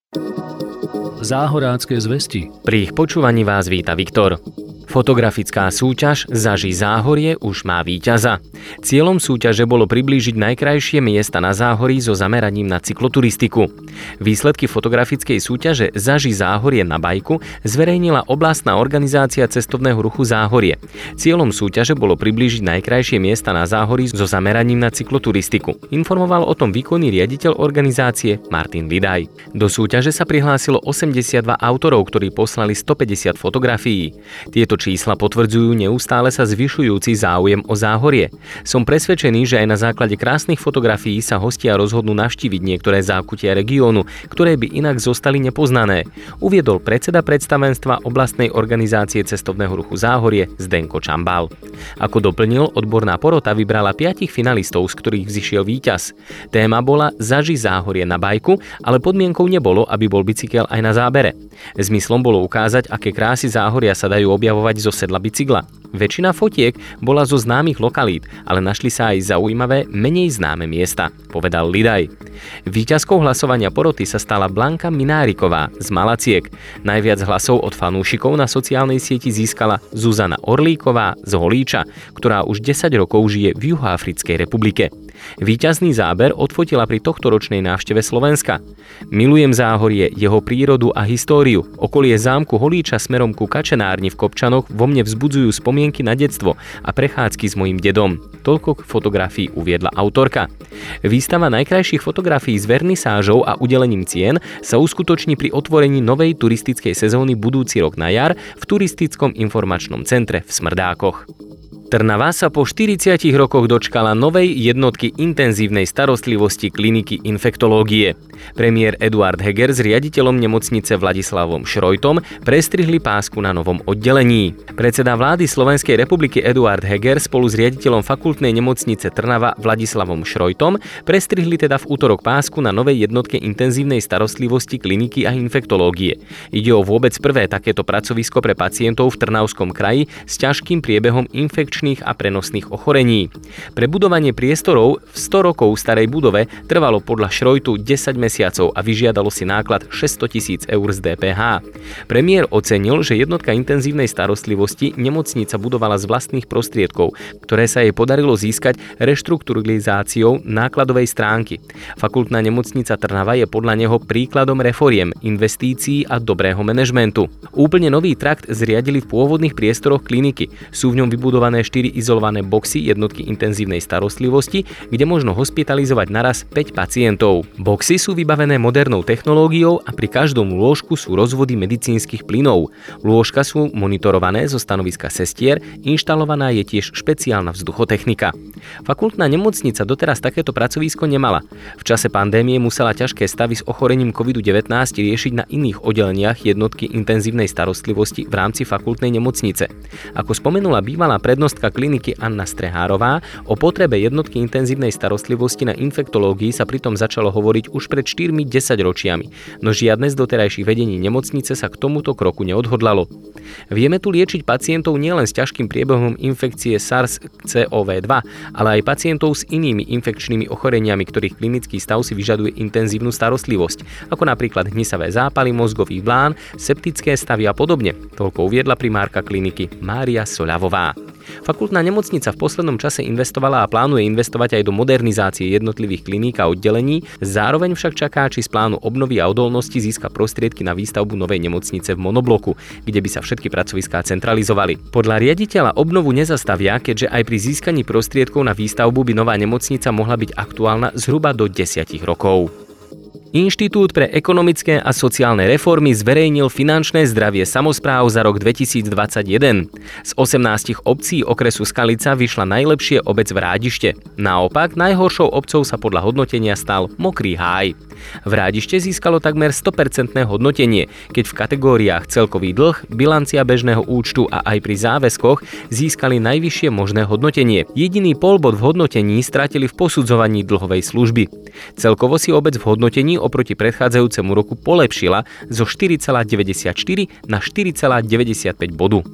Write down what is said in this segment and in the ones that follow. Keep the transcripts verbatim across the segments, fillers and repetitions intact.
Záhorácké zvesti. Pri ich počúvaní vás víta Viktor. Fotografická súťaž Zaži záhorie už má víťaza. Cieľom súťaže bolo priblížiť najkrajšie miesta na záhorí so zameraním na cykloturistiku. Výsledky fotografickej súťaže Zaži záhorie na bajku zverejnila oblastná organizácia cestovného ruchu Záhorie. Cieľom súťaže bolo priblížiť najkrajšie miesta na záhorí so zameraním na cykloturistiku. Informoval o tom výkonný riaditeľ organizácie Martin Vidaj. Do súťaže sa prihlásilo osemdesiatdva autorov, ktorí poslali stopäťdesiat fotografií. Tieto čísla potvrdzujú neustále sa zvyšujúci záujem o záhorie. Som presvedčený, že aj na základe krásnych fotografií sa hostia rozhodnú navštíviť niektoré zákutia regiónu, ktoré by inak zostali nepoznané, uviedol predseda predstavenstva oblastnej organizácie cestovného ruchu Záhorie Zdenko Čambal. Ako doplnil, odborná porota vybrala piatich finalistov, z ktorých vzišiel víťaz. Téma bola Zaži záhorie na bajku, ale podmienkou nebolo, aby bol bicykel aj na zábere. Zmyslom bolo ukázať, aké krásy záhoria sa dajú objavovať zo sedla bicykla. Väčšina fotiek bola zo známych lokalít, ale našli sa aj zaujímavé, menej známe miesta, povedal Lidaj. Víťazkou hlasovania poroty sa stala Blanka Mináriková z Malaciek. Najviac hlasov od fanúšikov na sociálnej sieti získala Zuzana Orlíková z Holíča, ktorá už desať rokov žije v Juhoafrickej republike. Víťazný záber odfotila pri tohtoročnej návšteve Slovenska. Milujem Záhorie, jeho prírodu a históriu. Okolie zámku Holíča smerom ku Kačenárni v Kopčanoch vo mne vzbudzujú spomienky na detstvo a prechádzky s mojím dedom. Toľko k fotografii uviedla autorka. Výstava najkrajších fotografií s vernisážou a udelením cien sa uskutoční pri otvorení novej turistickej sezóny budúci rok na jar v turistickom informačnom centre v Smrdákoch. Trnava sa po štyridsiatich rokoch dočkala novej jednotky intenzívnej starostlivosti kliniky infektológie. Premiér Eduard Heger s riaditeľom nemocnice Vladislavom Šrojtom prestrihli pásku na novom oddelení. Predseda vlády Slovenskej republiky Eduard Heger spolu s riaditeľom fakultnej nemocnice Trnava Vladislavom Šrojtom prestrihli teda v útorok pásku na novej jednotke intenzívnej starostlivosti kliniky a infektológie. Ide o vôbec prvé takéto pracovisko pre pacientov v Trnavskom kraji s ťažkým priebehom infekčných a prenosných ochorení. Pre budovanie priestorov v sto rokov starej budove trvalo podľa Šrojtu desať mesiacov a vyžiadalo si náklad šesťsto tisíc eur z dé pé há. Premiér ocenil, že jednotka intenzívnej starostlivosti nemocnica budovala z vlastných prostriedkov, ktoré sa jej podarilo získať reštrukturalizáciou nákladovej stránky. Fakultná nemocnica Trnava je podľa neho príkladom reforiem, investícií a dobrého manažmentu. Úplne nový trakt zriadili v pôvodných priestoroch kliniky. Sú v ňom vybudované štyri izolované boxy jednotky intenzívnej starostlivosti, kde možno hospitalizovať naraz päť pacientov. Boxy sú vybavené modernou technológiou a pri každom lôžku sú rozvody medicínskych plynov. Lôžka sú monitorované zo stanoviska sestier, inštalovaná je tiež špeciálna vzduchotechnika. Fakultná nemocnica doteraz takéto pracovisko nemala. V čase pandémie musela ťažké stavy s ochorením kovid devätnásť riešiť na iných oddeleniach jednotky intenzívnej starostlivosti v rámci fakultnej nemocnice. Ako spomenula bývalá prednostka kliniky Anna Strehárová, o potrebe jednotky intenzívnej starostlivosti na infektológii sa pritom začalo hovoriť už pred štyrmi desaťročiami, no žiadne z doterajších vedení nemocnice sa k tomuto kroku neodhodlalo. Vieme tu liečiť pacientov nielen s ťažkým priebehom infekcie SARS-C o vé dva, ale aj pacientov s inými infekčnými ochoreniami, ktorých klinický stav si vyžaduje intenzívnu starostlivosť, ako napríklad hnisavé zápaly mozgových blán, septické stavy a podobne, toľko uviedla primárka kliniky Mária Soľavová. Fakultná nemocnica v poslednom čase investovala a plánuje investovať aj do modernizácie jednotlivých kliník a oddelení, zároveň však čaká, či z plánu obnovy a odolnosti získa prostriedky na výstavbu novej nemocnice v monobloku, kde by sa všetky pracoviská centralizovali. Podľa riaditeľa obnovu nezastavia, keďže aj pri získaní prostriedkov na výstavbu by nová nemocnica mohla byť aktuálna zhruba do desiatich rokov. Inštitút pre ekonomické a sociálne reformy zverejnil finančné zdravie samospráv za rok dvetisícdvadsaťjeden. Z osemnástich obcí okresu Skalica vyšla najlepšie obec v Rádište. Naopak, najhoršou obcou sa podľa hodnotenia stal Mokrý Háj. V Rádište získalo takmer sto percent hodnotenie, keď v kategóriách celkový dlh, bilancia bežného účtu a aj pri záväzkoch získali najvyššie možné hodnotenie. Jediný polbod v hodnotení stratili v posudzovaní dlhovej služby. Celkovo si obec v hodnotení oproti predchádzajúcemu roku polepšila zo štyri celé deväťdesiatštyri na štyri celé deväťdesiatpäť bodu.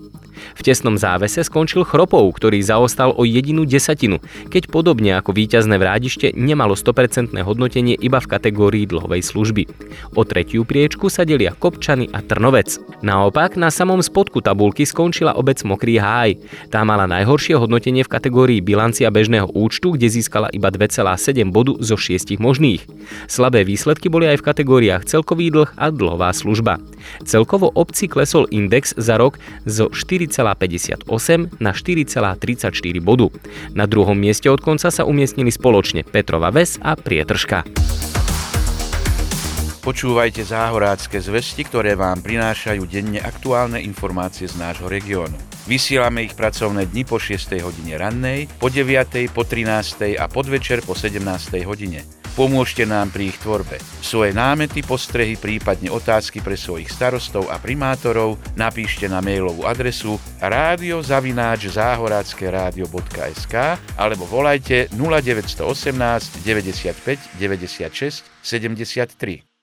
V tesnom závese skončil Chropov, ktorý zaostal o jedinú desatinu, keď podobne ako víťazné Vrádište nemalo sto percent hodnotenie iba v kategórii dlhovej služby. O tretiu priečku sa delia Kopčany a Trnovec. Naopak, na samom spodku tabuľky skončila obec Mokrý Háj. Tá mala najhoršie hodnotenie v kategórii bilancia bežného účtu, kde získala iba dva celé sedem bodu zo šiestich možných. Slabé výsledky boli aj v kategóriách celkový dlh a dlhová služba. Celkovo obci klesol index za rok zo štyri celé päťdesiatosem na štyri celé tridsaťštyri bodu. Na druhom mieste od konca sa umiestnili spoločne Petrova Ves a Prietržka. Počúvajte záhorácké zvesti, ktoré vám prinášajú denne aktuálne informácie z nášho regiónu. Vysielame ich pracovné dni po šiestej hodine rannej, po deviatej, po trinástej a podvečer po sedemnástej hodine. Pomôžte nám pri ich tvorbe. Svoje námety, postrehy, prípadne otázky pre svojich starostov a primátorov napíšte na mailovú adresu rádio zavináč záhorácké rádio bodka es ká alebo volajte nula deväť jedna osem deväťdesiatpäť deväťdesiatšesť sedemdesiattri.